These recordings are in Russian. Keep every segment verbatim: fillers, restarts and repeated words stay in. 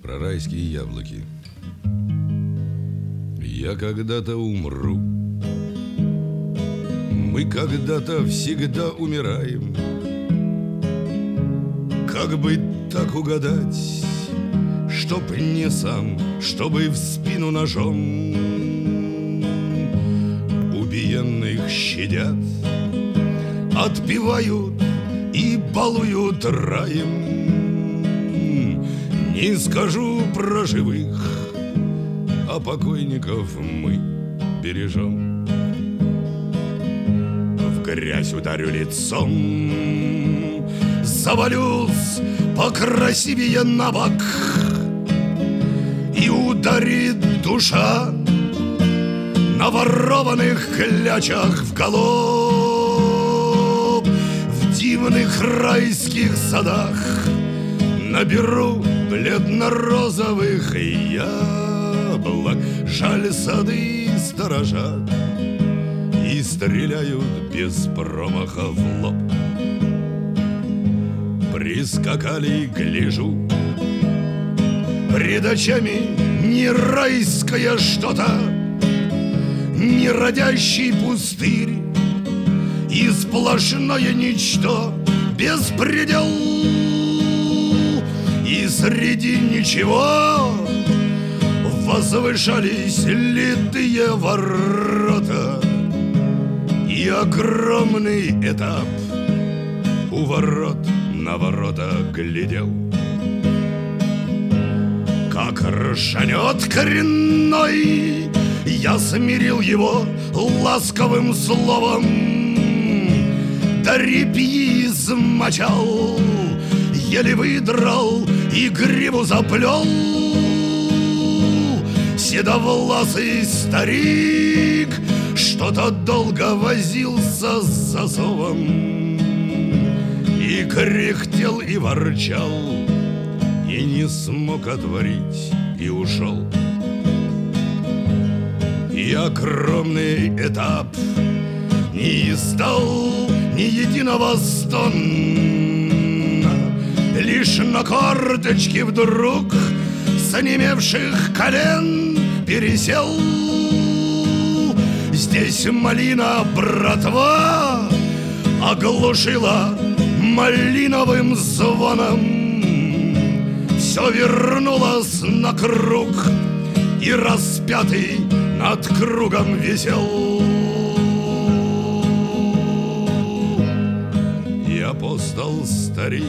Про райские яблоки. Я когда-то умру. Мы когда-то всегда умираем. Как бы так угадать, чтоб не сам, чтобы в спину ножом убиенных щадят, отпевают и балуют раем. Не скажу про живых, а покойников мы бережем. В грязь ударю лицом, завалюсь покрасивее на бок, и ударит душа на ворованных клячах в голубь. В дивных райских садах наберу бледно-розовых яблок. Жаль, сады сторожат и стреляют без промаха в лоб. Прискакали, гляжу, пред очами не райское что-то, не родящий пустырь и сплошное ничто, беспредел. И среди ничего возвышались литые ворота и огромный этап у ворот на ворота глядел. Как ржанет коренной, я смирил его ласковым словом, да репьи измочал, еле выдрал и гриву заплел. Седовласый старик что-то долго возился с засовом и кряхтел и ворчал, и не смог отворить, и ушел. И огромный этап не издал ни единого стона, лишь на корточки вдруг с онемевших колен пересел. Здесь малина, братва, оглушила малиновым звоном. Все вернулось на круг, и распятый над кругом висел. И апостол старик,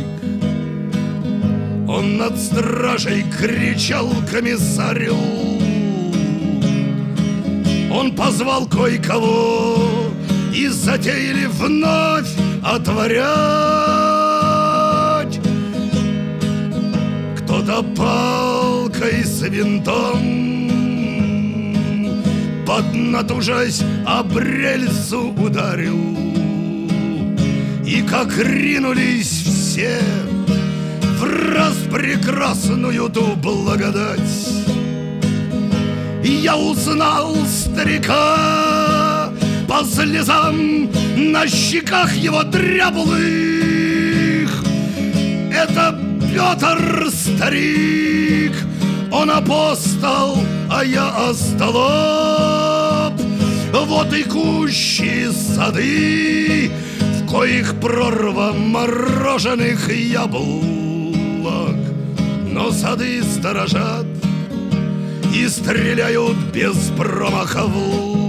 он над стражей кричал комиссарю. Он позвал кое-кого и затеяли вновь отворять. Кто-то палкой с винтом, поднатужась, об рельсу ударил. И как ринулись все в распрекрасную ту благодать, я узнал старика по слезам на щеках его дряблых. Это Петр старик, он апостол, а я остолоп. Вот и кущи сады, в коих прорва мороженых яблок, но сады сторожат и стреляют без промаха в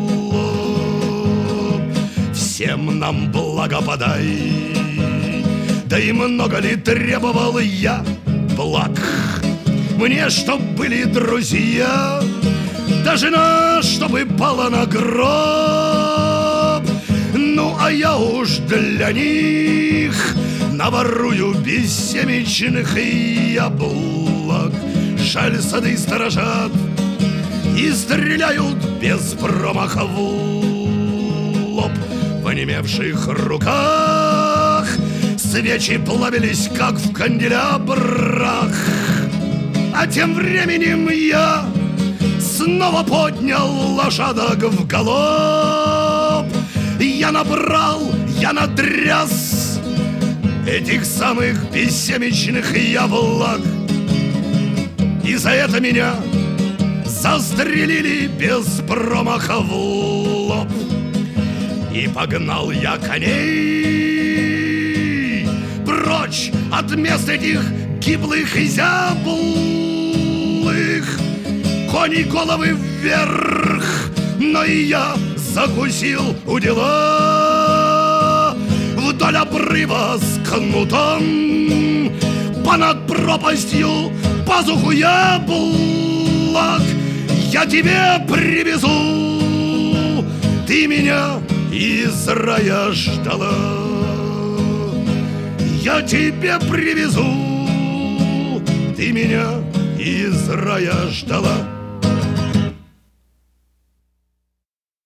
лоб. Всем нам благо подай, да и много ли требовал я благ? Мне, чтоб были друзья, да жена, чтобы пала на гроб. Ну, а я уж для них наворую бессемечных яблок. Жаль, сады сторожат и стреляют без промаха в лоб. В онемевших руках свечи плавились, как в канделябрах. А тем временем я снова поднял лошадок в галоп. Я набрал, я натряс этих самых бессемечных яблок. И за это меня застрелили без промаха в лоб. И погнал я коней прочь от мест этих гиблых и зяблых. Кони головы вверх, но и я закусил у дела. Вдоль обрыва с кнутом, понад пропастью пазуху яблок я тебе привезу. Ты меня из рая ждала, я тебе привезу. Ты меня из рая ждала.